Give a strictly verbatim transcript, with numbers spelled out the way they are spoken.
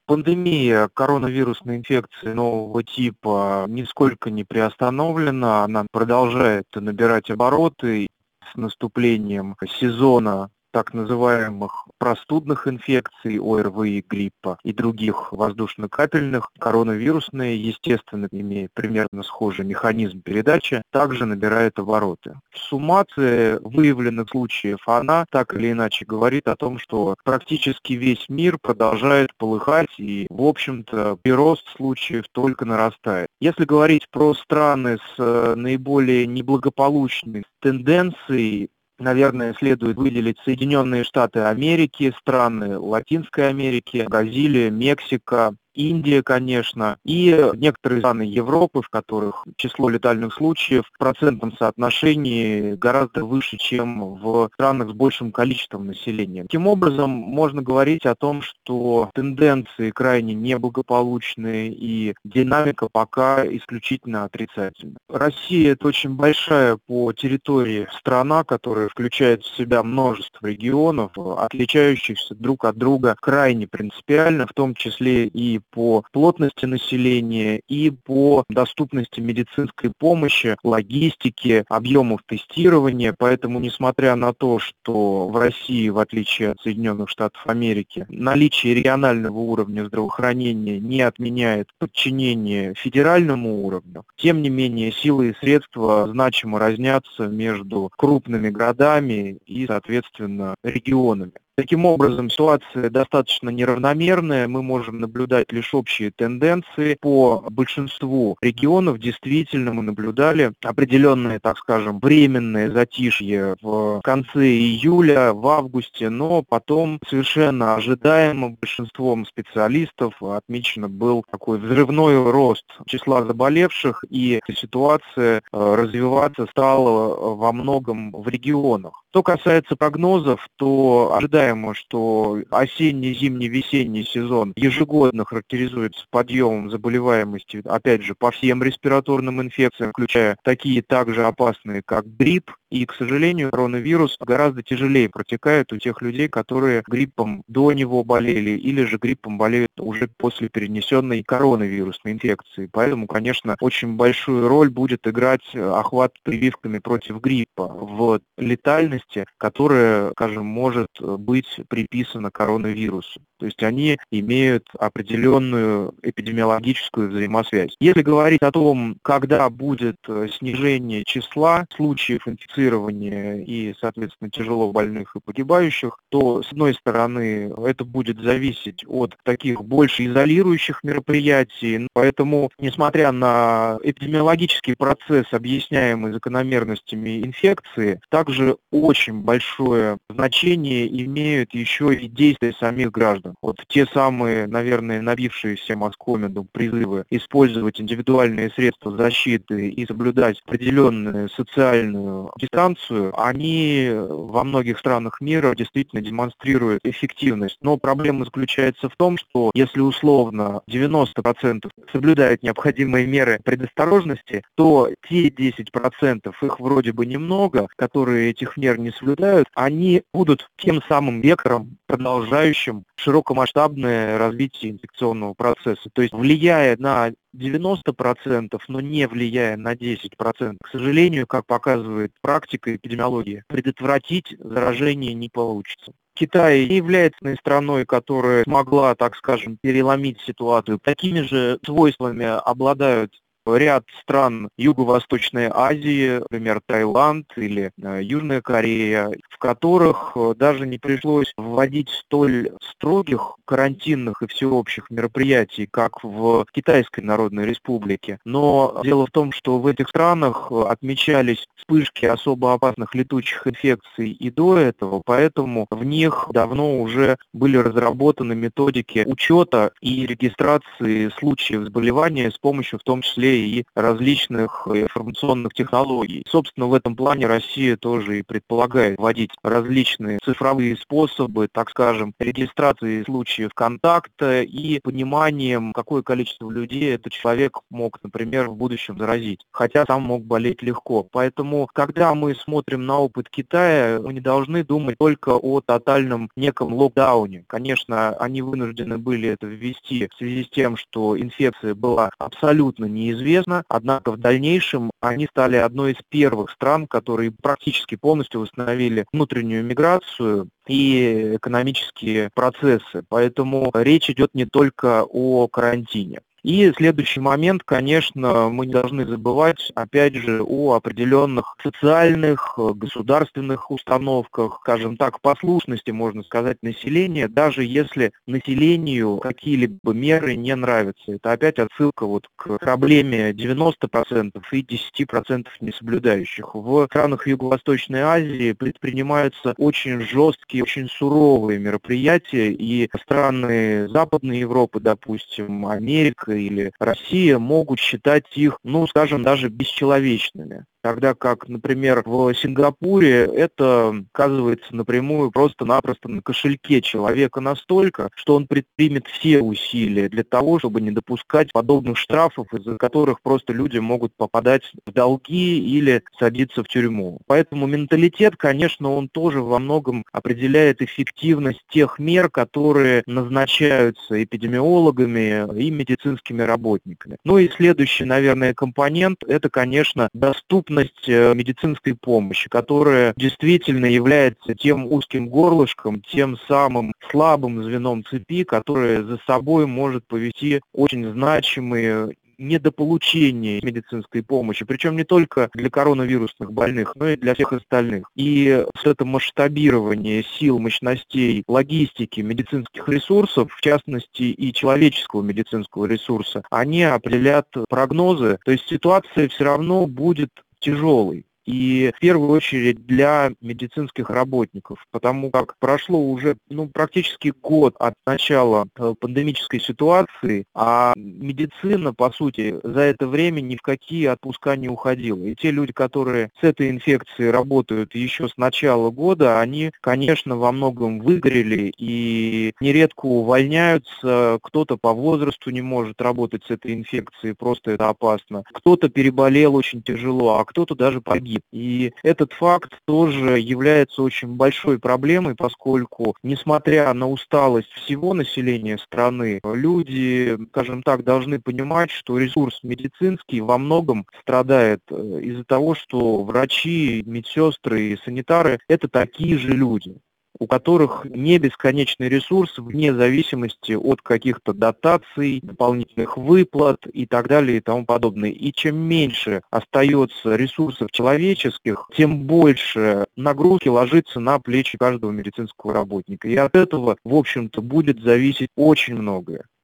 Пандемия коронавирусной инфекции нового типа нисколько не приостановлена, она продолжает набирать обороты с наступлением сезона так называемых простудных инфекций, ОРВИ, гриппа и других воздушно-капельных. Коронавирусная, естественно, имеет примерно схожий механизм передачи, также набирает обороты. Суммация выявленных случаев, она так или иначе говорит о том, что практически весь мир продолжает полыхать и, в общем-то, прирост случаев только нарастает. Если говорить про страны с наиболее неблагополучной тенденцией, наверное, следует выделить Соединенные Штаты Америки, страны Латинской Америки, Бразилия, Мексика, Индия, конечно, и некоторые страны Европы, в которых число летальных случаев в процентном соотношении гораздо выше, чем в странах с большим количеством населения. Таким образом, можно говорить о том, что тенденции крайне неблагополучные и динамика пока исключительно отрицательная. Россия – это очень большая по территории страна, которая включает в себя множество регионов, отличающихся друг от друга крайне принципиально, в том числе и по плотности населения, и по доступности медицинской помощи, логистике, объемов тестирования. Поэтому, несмотря на то, что в России, в отличие от Соединенных Штатов Америки, наличие регионального уровня здравоохранения не отменяет подчинение федеральному уровню, тем не менее силы и средства значимо разнятся между крупными городами и, соответственно, регионами. Таким образом, ситуация достаточно неравномерная, мы можем наблюдать лишь общие тенденции. По большинству регионов действительно мы наблюдали определенное, так скажем, временное затишье в конце июля, в августе, но потом совершенно ожидаемо большинством специалистов отмечено был такой взрывной рост числа заболевших, и ситуация развиваться стала во многом в регионах. Что касается прогнозов, то ожидаемо, что осенний, зимний, весенний сезон ежегодно характеризуется подъемом заболеваемости, опять же, по всем респираторным инфекциям, включая такие также опасные, как грипп. И, к сожалению, коронавирус гораздо тяжелее протекает у тех людей, которые гриппом до него болели или же гриппом болеют уже после перенесенной коронавирусной инфекции. Поэтому, конечно, очень большую роль будет играть охват прививками против гриппа в летальности, которая, скажем, может быть приписана коронавирусу. То есть они имеют определенную эпидемиологическую взаимосвязь. Если говорить о том, когда будет снижение числа случаев инфицирования и, соответственно, тяжело больных и погибающих, то, с одной стороны, это будет зависеть от таких больше изолирующих мероприятий. Поэтому, несмотря на эпидемиологический процесс, объясняемый закономерностями инфекции, также очень большое значение имеют еще и действия самих граждан. Вот те самые, наверное, набившиеся Москомеду призывы использовать индивидуальные средства защиты и соблюдать определенную социальную дистанцию, они во многих странах мира действительно демонстрируют эффективность. Но проблема заключается в том, что если условно девяносто процентов соблюдают необходимые меры предосторожности, то те десять процентов, их вроде бы немного, которые этих мер не соблюдают, они будут тем самым вектором, продолжающим широкомасштабное развитие инфекционного процесса. То есть, влияя на девяносто процентов, но не влияя на десять процентов, к сожалению, как показывает практика эпидемиологии, предотвратить заражение не получится. Китай не является страной, которая смогла, так скажем, переломить ситуацию. Такими же свойствами обладают ряд стран Юго-Восточной Азии, например, Таиланд или Южная Корея, в которых даже не пришлось вводить столь строгих карантинных и всеобщих мероприятий, как в Китайской Народной Республике. Но дело в том, что в этих странах отмечались вспышки особо опасных летучих инфекций и до этого, поэтому в них давно уже были разработаны методики учета и регистрации случаев заболевания с помощью в том числе и различных информационных технологий. Собственно, в этом плане Россия тоже и предполагает вводить различные цифровые способы, так скажем, регистрации случаев контакта и пониманием, какое количество людей этот человек мог, например, в будущем заразить, хотя сам мог болеть легко. Поэтому, когда мы смотрим на опыт Китая, мы не должны думать только о тотальном неком локдауне. Конечно, они вынуждены были это ввести в связи с тем, что инфекция была абсолютно неизвестна, однако в дальнейшем они стали одной из первых стран, которые практически полностью восстановили внутреннюю миграцию и экономические процессы. Поэтому речь идет не только о карантине. И следующий момент, конечно, мы не должны забывать, опять же, о определенных социальных, государственных установках, скажем так, послушности, можно сказать, населения, даже если населению какие-либо меры не нравятся. Это опять отсылка вот к проблеме девяноста процентов и десяти процентов несоблюдающих. В странах Юго-Восточной Азии предпринимаются очень жесткие, очень суровые мероприятия, и страны Западной Европы, допустим, Америка, или Россия могут считать их, ну, скажем, даже бесчеловечными. Тогда как, например, в Сингапуре это оказывается напрямую просто-напросто на кошельке человека настолько, что он предпримет все усилия для того, чтобы не допускать подобных штрафов, из-за которых просто люди могут попадать в долги или садиться в тюрьму. Поэтому менталитет, конечно, он тоже во многом определяет эффективность тех мер, которые назначаются эпидемиологами и медицинскими работниками. Ну и следующий, наверное, компонент – это, конечно, доступность медицинской помощи, которая действительно является тем узким горлышком, тем самым слабым звеном цепи, которое за собой может повести очень значимые недополучение медицинской помощи, причем не только для коронавирусных больных, но и для всех остальных. И это масштабирование сил, мощностей, логистики, медицинских ресурсов, в частности и человеческого медицинского ресурса, они определят прогнозы, то есть ситуация все равно будет тяжелый. И в первую очередь для медицинских работников, потому как прошло уже ну, практически год от начала пандемической ситуации, а медицина, по сути, за это время ни в какие отпуска не уходила. И те люди, которые с этой инфекцией работают еще с начала года, они, конечно, во многом выгорели и нередко увольняются, кто-то по возрасту не может работать с этой инфекцией, просто это опасно, кто-то переболел очень тяжело, а кто-то даже погиб. И этот факт тоже является очень большой проблемой, поскольку, несмотря на усталость всего населения страны, люди, скажем так, должны понимать, что ресурс медицинский во многом страдает из-за того, что врачи, медсестры и санитары – это такие же люди, у которых не бесконечный ресурс вне зависимости от каких-то дотаций, дополнительных выплат и так далее и тому подобное. И чем меньше остается ресурсов человеческих, тем больше нагрузки ложится на плечи каждого медицинского работника. И от этого, в общем-то, будет зависеть очень многое.